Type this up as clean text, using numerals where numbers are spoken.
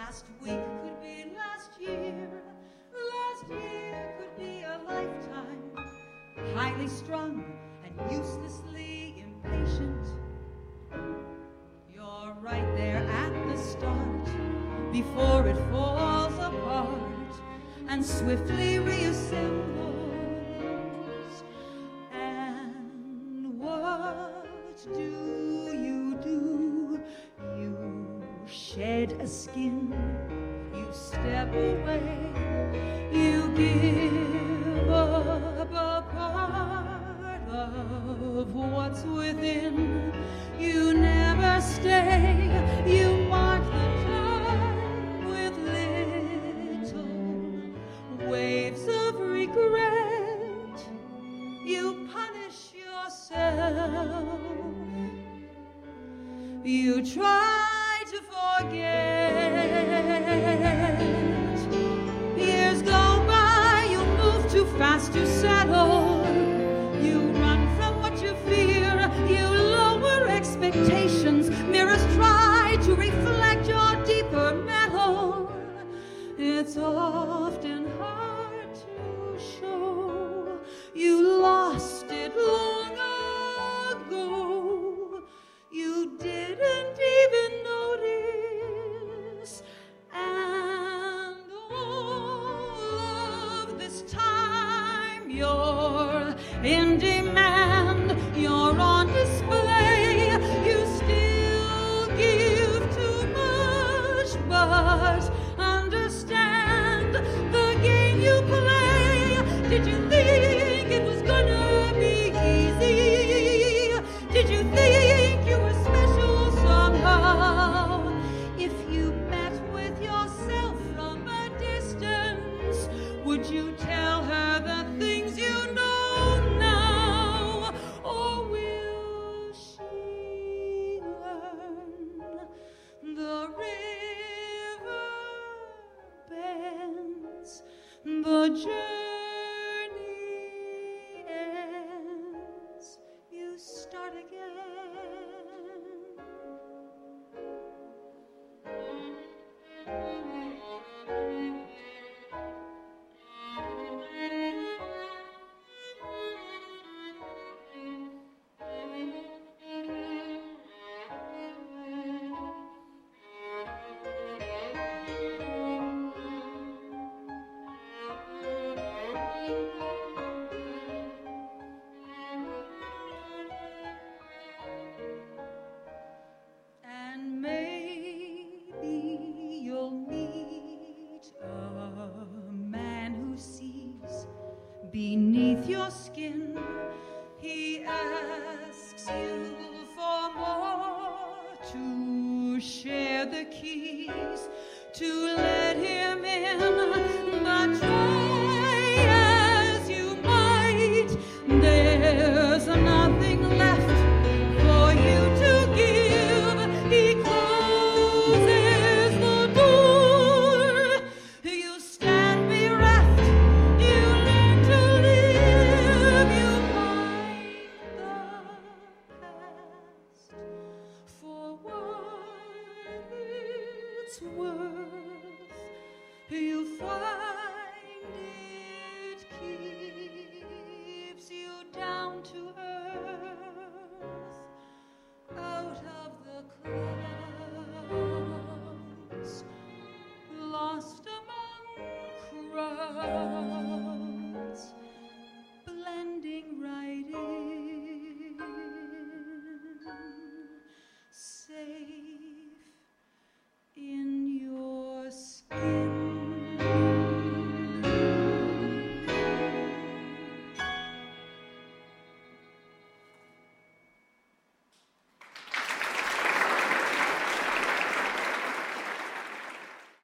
Last week could be last year. Last year could be a lifetime. Highly strung and uselessly impatient. You're right there at the start, before it falls apart and swiftly reassembles. And what do? You shed a skin, you step away, you give up a part of what's within. You never stay, you mark the time with little waves of regret. You punish yourself, you try to forget. Years go by, you move too fast to settle. You run from what you fear, you lower expectations. Mirrors try to reflect your deeper metal. It's often hard to show you lost it long ago. You didn't even notice, and all of this time you're in demand, you're on display. You still give too much, but understand the game you play. Did you think it was gonna be easy? Did you think you were special somehow? If you met with yourself from a distance, would you tell her the things you know now? Or will she learn the river bends, the journey ends, you start again? And maybe you'll meet a man who sees beneath your skin. He asks you for more, to share the keys, to let him in. But try as you might, there's nothing left for you to give. He closes the door. You stand bereft. You learn to live. You mind the past for what it's worth. You find